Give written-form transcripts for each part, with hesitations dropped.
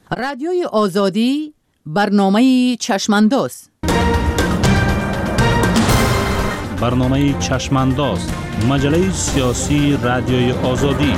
رادیوی آزادی برنامه چشمانداز. برنامه چشمانداز، مجله سیاسی رادیوی آزادی.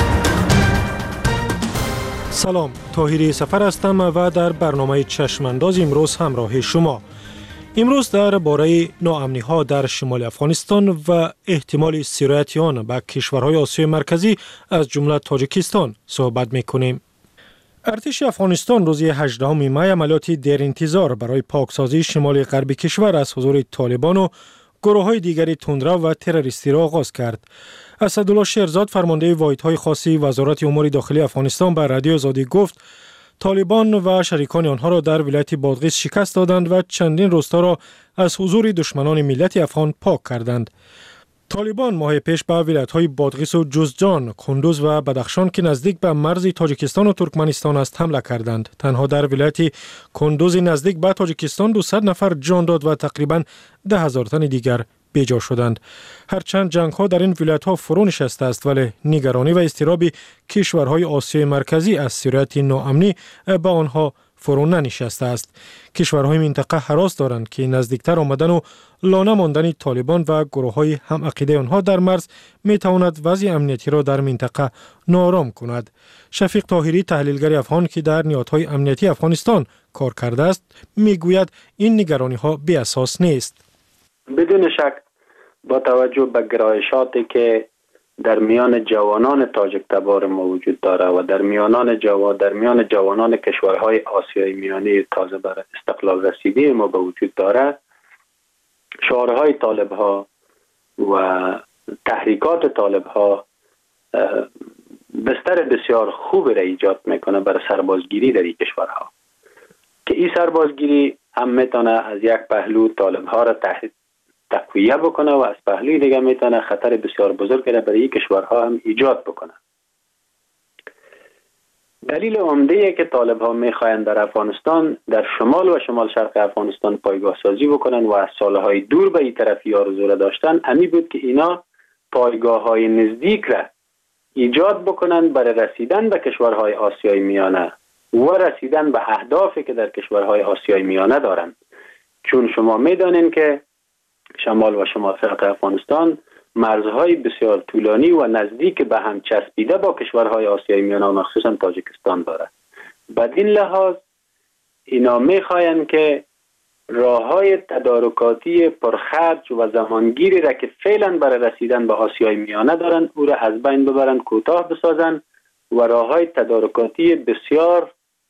سلام، طاهری سفر هستم و در برنامه چشمانداز امروز همراه شما. امروز در باره ناامنی ها در شمال افغانستان و احتمال سرایت آن به کشورهای آسیای مرکزی از جمله تاجیکستان صحبت میکنیم. ارتش افغانستان روز 18 می عملیاتی در انتظار برای پاکسازی شمال غربی کشور از حضور طالبان و گروه‌های دیگری تندرو و تروریستی را آغاز کرد. اسدالله شیرزاد فرمانده واحدهای خاصی وزارت امور داخلی افغانستان به رادیو آزادی گفت طالبان و شریکان آنها را در ولایت بادغیس شکست دادند و چندین روستا را از حضور دشمنان ملت افغان پاک کردند. طالبان ماه پیش به ولایت‌های بادغیس و جوزجان، کندوز و بدخشان که نزدیک به مرز تاجیکستان و ترکمنستان است حمله کردند. تنها در ولایت کندوز نزدیک به تاجیکستان 200 نفر جان داد و تقریباً 10,000 تن دیگر بیجا شدند. هرچند جنگ‌ها در این ولایت‌ها فرو نشسته است، ولی نگرانی و اضطراب کشورهای آسیای مرکزی از سرایت ناامنی به آنها فرو ننشسته است. کشورهای منطقه هراس دارند که نزدیکتر آمدن و لانه ماندن طالبان و گروه‌های هم عقیده آنها در مرز می‌تواند وضع امنیتی را در منطقه ناآرام کند. شفیق طاهری تحلیلگر افغان که در نهادهای امنیتی افغانستان کار کرده است می‌گوید این نگرانی‌ها بی اساس نیست. بدون شک با توجه به گرایشاتی که در میان جوانان تاجیک تبار ما وجود داره و در میان جوانان کشورهای آسیای میانه تازه بر استقلال رسیده ما به وجود داره، شعارهای طالب‌ها و تحریکات طالب‌ها بستر بسیار خوب را ایجاد میکنه برای سربازگیری در این کشورها که این سربازگیری هم میتونه از یک پهلو طالب‌ها را تقویه بکنه و از پهلوی دیگه میتونه خطر بسیار بزرگی را برای این کشورها هم ایجاد بکنه. دلیل عمده که طالب‌ها میخواهند در افغانستان، در شمال و شمال شرق افغانستان پایگاه سازی بکنن و از سالهای دور به این طرفی آرزو را داشتن، همین بود که اینا پایگاه‌های نزدیک را ایجاد بکنن برای رسیدن به کشورهای آسیای میانه و رسیدن به اهدافی که در کشورهای آسیای میانه دارند. چون شما میدانین که شمال و شمال شرق افغانستان مرزهای بسیار طولانی و نزدیک به هم چسبیده با کشورهای آسیای میانه و مخصوصا تاجیکستان داره. بدین لحاظ اینا میخواین که راههای تدارکاتی پرخرج و زمانگیری را که فعلا برای رسیدن به آسیای میانه دارن او را از بین ببرن، کوتاه بسازن و راههای تدارکاتی بسیار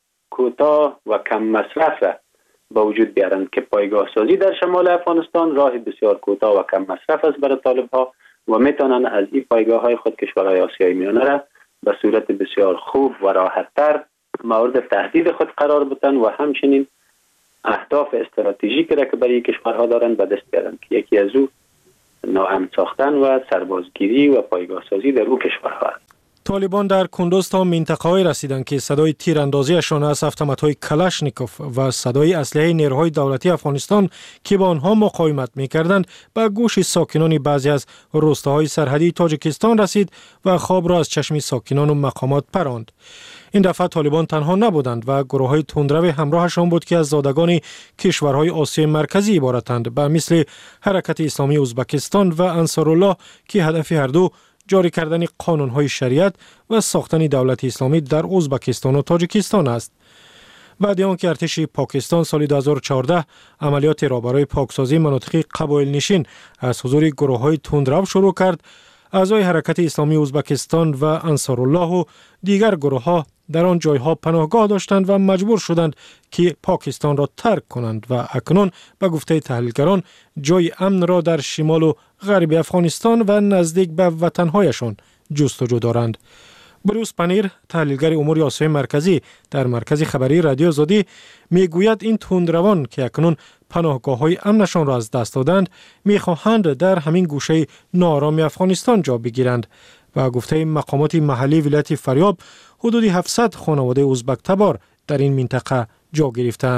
کوتاه و کم مصرف را با وجود بیارند که پایگاه سازی در شمال افغانستان راه بسیار کوتاه و کم مصرف است برای طالب‌ها و میتونن از این پایگاه‌های خود کشورهای آسیای میانه را به صورت بسیار خوب و راحت‌تر مورد تهدید خود قرار بدن و همچنین اهداف استراتژیکی را که برای کشورها دارند به دست بیارند که یکی از او ناامن ساختن و سربازگیری و پایگاه سازی در او کشورها است. طالبان در کندوز تا منطقه‌های رسیدند که صدای تیراندازیشان از اتومات‌های کلاشنیکوف و صدای اسلحه نیروهای دولتی افغانستان که با آنها مقاومت می‌کردند به گوش ساکنان بعضی از روستاهای سرحدی تاجیکستان رسید و خواب را از چشم ساکنان و مقامات پراند. این دفعه طالبان تنها نبودند و گروه‌های تندرو همراهشان بود که از زادگان کشورهای آسیای مرکزی عبارتند، به مثل حرکت اسلامی ازبکستان و انصارالله که هدف هر دو جاری کردن قانون‌های شریعت و ساختن دولت اسلامی در ازبکستان و تاجیکستان است. بعد از آنکه ارتش پاکستان سال 2014 عملیات را برای پاکسازی مناطق قبایل نشین از حضور گروه‌های تندرو شروع کرد، اعضای حرکت اسلامی ازبکستان و انصارالله و دیگر گروه‌ها در آن جایها پناهگاه داشتند و مجبور شدند که پاکستان را ترک کنند و اکنون به گفته تحلیلگران جای امن را در شمال و غرب افغانستان و نزدیک به وطنهایشان جستجو دارند. بروس پنیر تحلیلگر امور آسیای مرکزی در مرکز خبری رادیو آزادی میگوید این تندروان که اکنون پناهگاه‌های امنشان را از دست دادند میخواهند در همین گوشه ناآرام افغانستان جا بگیرند و گفته مقامات محلی ولایت فاریاب حدود 700 خانواده ازبک تبار در این منطقه جا گرفتند.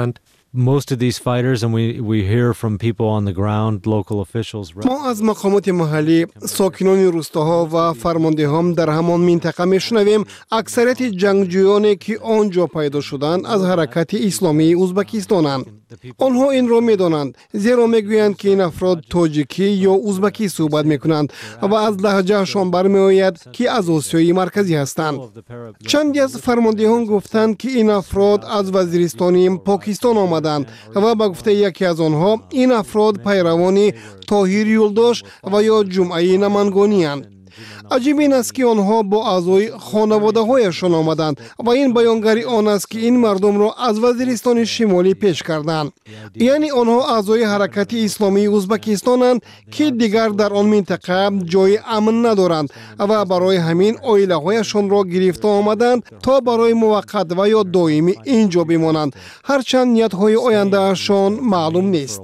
most of these fighters, and we hear from people on the ground, local officials. ما از مقامات محلی، ساکنان روستاها و فرماندهان در همان منطقه میشنویم اکثریت جنگجویانی که آنجا پیدا شدند از حرکت اسلامی ازبکستانند. آنها این را میدانند، زیرا میگویند که این افراد تاجیکی یا ازبکی صحبت میکنند و از لهجهشان برمیآید که از آسیای مرکزی هستند. چندی از فرماندهان گفتند که این افراد از وزیرستان پاکستان آمدند و به گفته یکی از آنها این افراد پیروان طاهر یولداش و یا جمعه نمنگانی اند. عجیب این است که آنها با اعضای خانواده هایشان آمدند و این بیانگری آن است که این مردم را از وزیرستان شمالی پیش کردند. یعنی آنها اعضای حرکت اسلامی ازبکستانند که دیگر در آن منطقه جای امن ندارند و برای همین عائله هایشان را گرفته آمدند تا برای موقت و یا دائمی اینجا بمانند، هرچند نیت های آینده اشان معلوم نیست.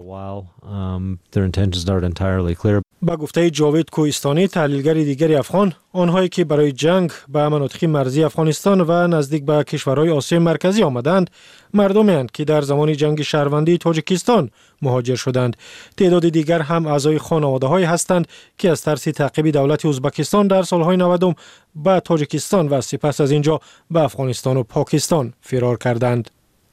با گفته جاوید کوهستانی، تحلیلگر دیگری افغان، آنهایی که برای جنگ به مناطق مرزی افغانستان و نزدیک به کشورهای آسیای مرکزی آمدند، مردمی اند که در زمان جنگ شهروندی تاجیکستان مهاجر شدند. تعداد دیگر هم اعضای خانواده‌هایی هستند که از ترس تعقیب دولت ازبکستان در سالهای 90 به تاجیکستان و سپس از اینجا به افغانستان و پاکستان فرار کردند.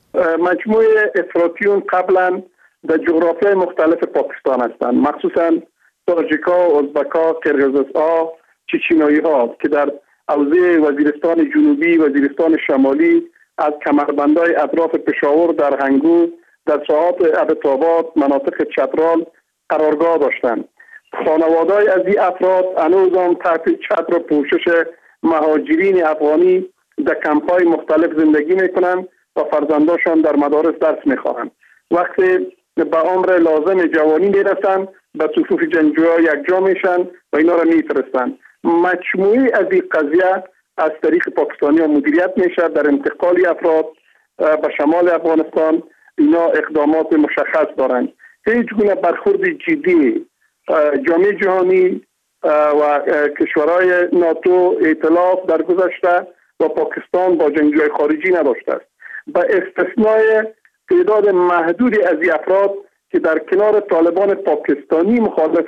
مجموعه افراطیون قبلا در جغرافیای مختلف پاکستان هستند، مخصوصا تاجیکا، ازبکا، قرقیزها، چچنایی ها که در حوزه وزیرستان جنوبی، وزیرستان شمالی، از کمربندهای اطراف پشاور در هنگو، در ساحات ابتاباد، مناطق چترال قرارگاه داشتند. خانواده‌های از این افراد هنوز هم تحت چتر و پوشش مهاجرین افغانی در کمپ‌های مختلف زندگی میکنند و فرزنداشان در مدارس درس میخوانند. وقتی به عمر لازم جوانی میرسند به صفوف جنگجوها یکجا میشن و اینا را میفرستند. مجموعی از این قضیه از طریق پاکستانی ها مدیریت میشه در انتقال افراد به شمال افغانستان. اینا اقدامات مشخص دارند. هیچ گونه برخورد جدی جامعه جهانی و کشورهای ناتو، ائتلاف در گذشته و پاکستان با جنگجوهای خارجی نداشته است. با استثنای تعداد محدودی از این افراد که در کنار طالبان پاکستانی مخالف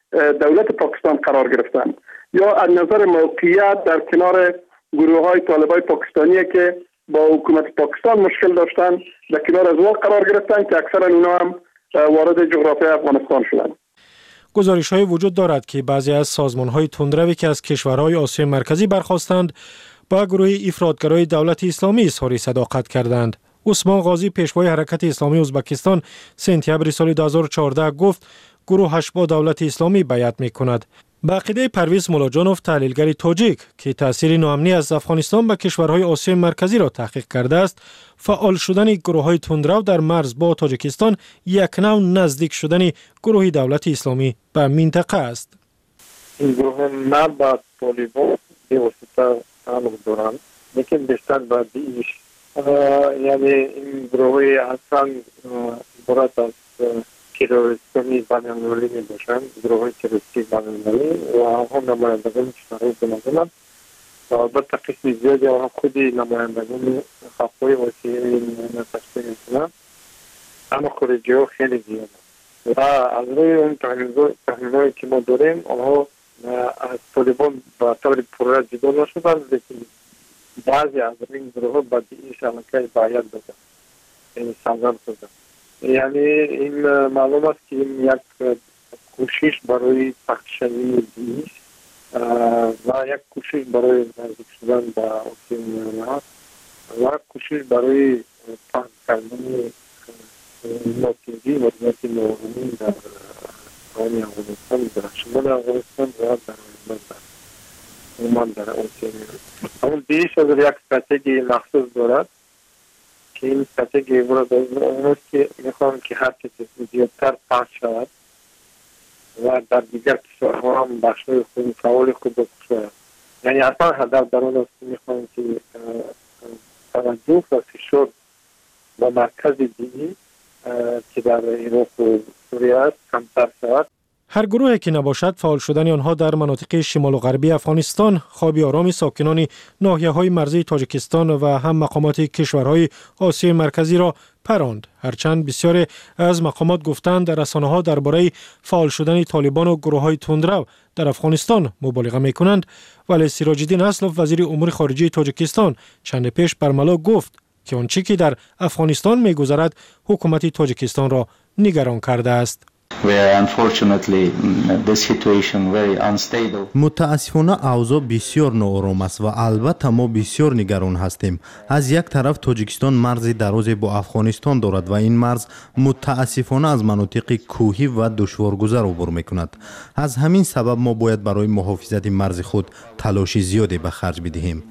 دولت پاکستان قرار گرفتند یا از نظر موقعیت در کنار گروه های طالبای پاکستانی که با حکومت پاکستان مشکل داشتند در کنار از او قرار گرفتند که اکثرا اونا هم وارد جغرافیای افغانستان شدند. گزارش‌های وجود دارد که بعضی از سازمان‌های تندروی که از کشورهای آسیای مرکزی برخاستند با گروه افراطگرای دولت اسلامی اظهار صداقت کردند. عثمان غازی، پیشوای حرکت اسلامی ازبکستان، سپتامبر سال 2014 گفت گروهش با دولت اسلامی بیعت می‌کند. به عقیده پرویز ملاجانوف، تحلیلگر تاجیک که تأثیر ناامنی از افغانستان به کشورهای آسیای مرکزی را تحقیق کرده است، فعال شدن گروه‌های تندرو در مرز با تاجیکستان یک نوع نزدیک شدن گروه دولت اسلامی به منطقه است. این گروه نه با طالبان بواسطه تعلق دارند، لیکن بیشتر با دیش. یعنی این گروه اصلا عبارت از تروریستی بین‌المللی می باشند، گروه تروریستی بین‌المللی و هم نمایندگان کشورهای بین‌الملل و البته قسم زیادی آنها خود نمایندگان خواهی وسیعی تشکیل می‌کنند، اما خارجی‌ها خیلی زیاد است و از روی اون تحلیل‌هایی که ما داریم آنها از طالبان به طور پررا جدا نشدند، لیکن بعضی از این گروه با دیش علاقه باید دادن، یعنی سازمان شدن. یعنی این معلوم است که این یک کوشش برای پخششوی دیش و یک کوشش برای نزدیک شدن به آسیای میانه است و کوشش برای پخش کردن ناتیجی و مدیریت نوآوری در آن افغانستان، در شمال افغانستان و در عمان در آسیای میانه. اما دیش از یک استراتژی مخصوص دارد که این استراتژی اون است که میخوام که هر کسی زیادتر پخش شود و در دیگر کشورها هم بخشای خود فعال خود بکشد. یعنی اصلا هدف در اون است که میخوام که توجه و فشار با مرکز دینی که در عراق و سوریه است کمتر شود. هر گروهی که نباشد فعال شدن آنها در مناطق شمال و غربی افغانستان خواب آرام ساکنان ناحیه‌های مرزی تاجیکستان و هم مقامات کشورهای آسیای مرکزی را پراند. هرچند بسیاری از مقامات گفتند در رسانه‌ها درباره فعال شدن طالبان و گروه‌های تندرو در افغانستان مبالغه می‌کنند، ولی سیراج الدین اسلوف وزیر امور خارجه تاجیکستان چند پیش برملا گفت که آنچه که در افغانستان می‌گذرد حکومت تاجیکستان را نگران کرده است. متاسفانه اوضاع بسیار ناآرام است و البته ما بسیار نگران هستیم. از یک طرف تاجیکستان مرز درازی با افغانستان دارد و این مرز متاسفانه از مناطق کوهی و دشوارگذر عبور میکند. از همین سبب ما باید برای محافظت مرز خود تلاش زیادی به خرج بدهیم.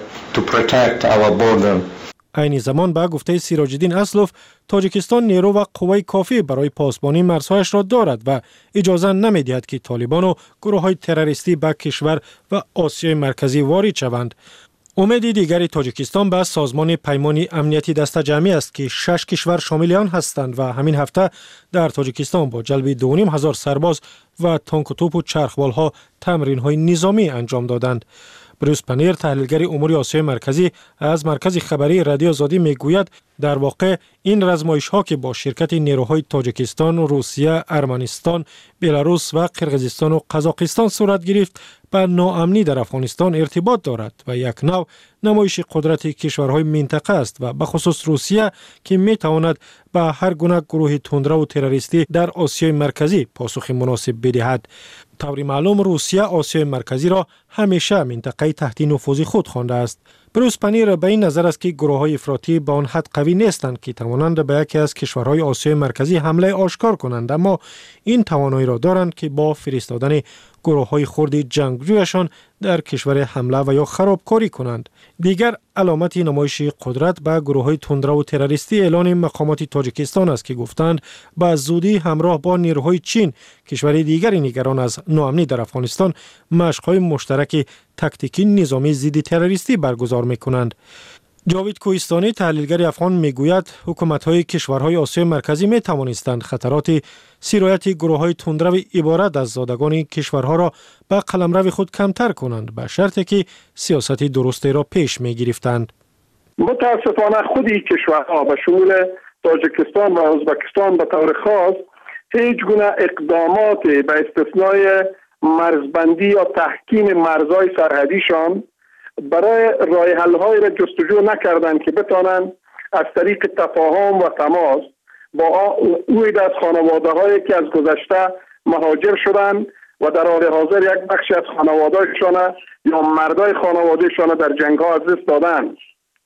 عین زمان به گفته سیراج الدین اسلوف، تاجیکستان نیرو و قوای کافی برای پاسبانی مرزهایش را دارد و اجازه نمی‌دهد که طالبان و گروه‌های تروریستی به کشور و آسیای مرکزی وارد شوند. امید دیگری تاجیکستان به سازمان پیمان امنیتی دست جمعی است که 6 کشور شامل آن هستند و همین هفته در تاجیکستان با جلب 2,500 سرباز و تانک و توپ و چرخبال‌ها تمرین‌های نظامی انجام دادند. بروس پنیر، تحلیلگر امور آسیای مرکزی از مرکز خبری رادیو آزادی میگوید در واقع این رزمایش‌ها که با شرکت نیروهای تاجیکستان، روسیه، ارمنستان، بلاروس و قرقیزستان و قزاقستان صورت گرفت به ناامنی در افغانستان ارتباط دارد و یک نوع نمایش قدرت کشورهای منطقه است و به خصوص روسیه که میتواند به هر گونه گروه تندرو و تروریستی در آسیای مرکزی پاسخ مناسب بدهد. طوری معلوم روسیه آسیای مرکزی را همیشه منطقه تحت نفوذ خود خوانده است. بروس پنیر به این نظر است که گروه‌های افراطی به آن حد قوی نیستند که توانند به یکی از کشورهای آسیای مرکزی حمله آشکار کنند، اما این توانایی را دارند که با فرستادن گروه‌های خرد جنگجویشان در کشور حمله و یا خرابکاری کنند. دیگر علامت نمایش قدرت به گروه‌های تندرو و تروریستی اعلان مقامات تاجیکستان است که گفتند به زودی همراه با نیروهای چین، کشور دیگری نگران از ناامنی در افغانستان، مشق‌های مشترک تاکتیکی نظامی ضد تروریستی برگزار می‌کنند. جاوید کوهستانی، تحلیلگر افغان، میگوید حکومت‌های کشورهای آسیای مرکزی می‌توانستند خطرات سرایت گروه‌های تندرو عبارت از زادگان کشورها را به قلمرو خود کمتر کنند، به شرطی که سیاست درستی را پیش می‌گرفتند. متاسفانه خود این کشورها به شمول تاجیکستان و ازبکستان به طور خاص هیچ گونه اقدامات به استثنای مرزبندی یا تحکیم مرزهای سرحدیشان برای راه حل‌های را جستجو نکردند که بتوانند از طریق تفاهم و تماس با اوید از خانواده‌هایی که از گذشته مهاجر شدند و در حال حاضر یک بخشی از خانواده‌شان یا مردای خانواده‌شان در جنگ‌ها از دست دادند.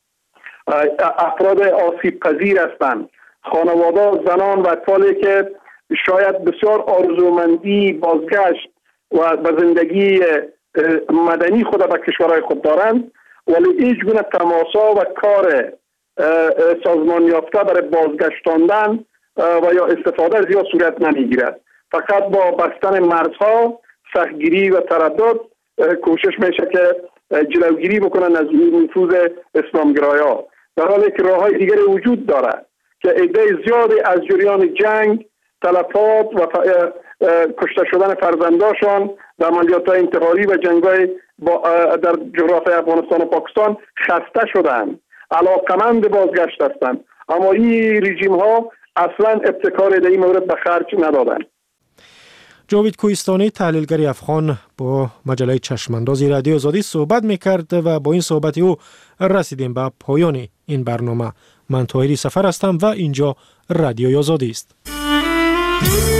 افراد آسیب پذیر هستند، خانواده، زنان و اطفالی که شاید بسیار آرزومندی بازگشت و به زندگی مدنی خود به کشورهای خود دارند، ولی هیچ گونه تماسا و کار سازمان یافته برای بازگشتاندن و یا استفاده زیاد صورت نمیگیرد. فقط با بستن مرزها، سختگیری و تردد کوشش میشه که جلوگیری بکنن از نفوذ اسلامگرایان، در حالی که راههای دیگری وجود دارد که عده زیادی از جریان جنگ، تلفات و کشته شدن فرزنداشان در عملیات‌های انتحاری و جنگ‌های در جغرافیای افغانستان و پاکستان خسته شدند، علاقمند بازگشت هستند، اما این رژیم‌ها اصلا ابتکار در این مورد به خرج ندادند. جاوید کوهستانی، تحلیلگر افغان، با مجله چشمانداز رادیو آزادی صحبت می‌کرد و با این صحبت او رسیدیم به پایان این برنامه. من طاهری سفر هستم و اینجا رادیو آزادی است.